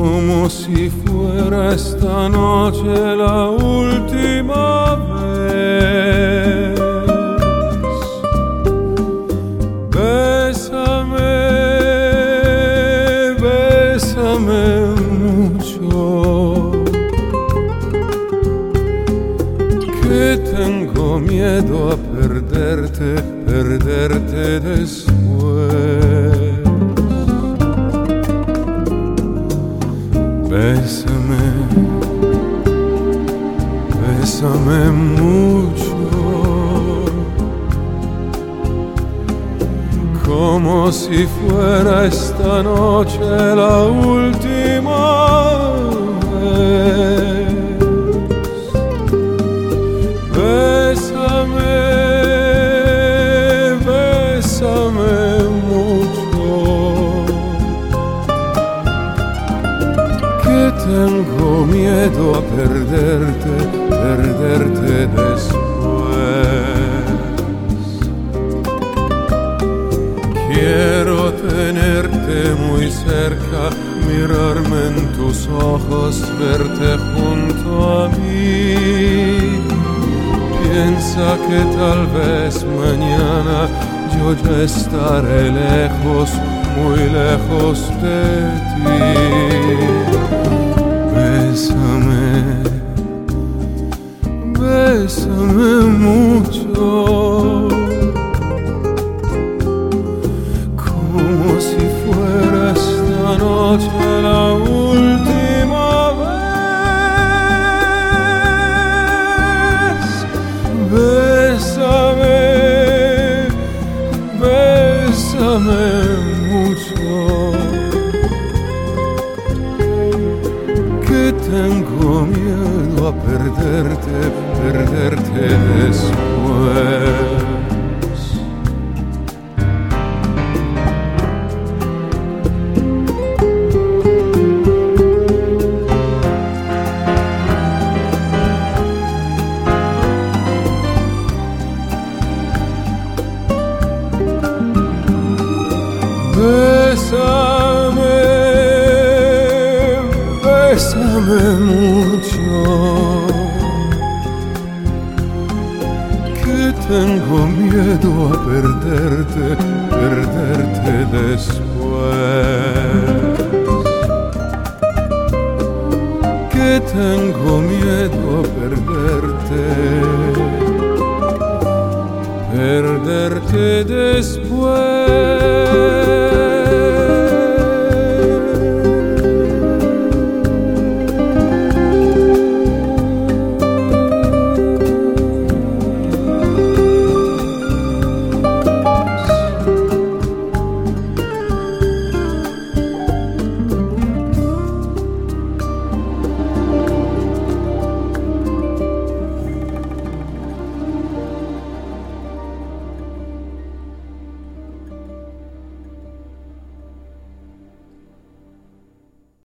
como si fuera esta noche la última vez. Bésame, bésame mucho, que tengo miedo a perderte, perderte después. Bésame, bésame mucho, como si fuera esta noche la última vez. Bésame, bésame mucho, que tengo miedo a perderte, perderte después. Quiero tenerte muy cerca, mirarme en tus ojos, verte junto a mí. Piensa que tal vez mañana yo ya estaré lejos, muy lejos de ti. Bésame, bésame mucho, como si fuera esta noche la última vez. Bésame, bésame mucho, que tengo miedo a perderte, perderte después. Bésame, bésame mucho, que tengo miedo a perderte, perderte después. Que tengo miedo a perderte, perderte después.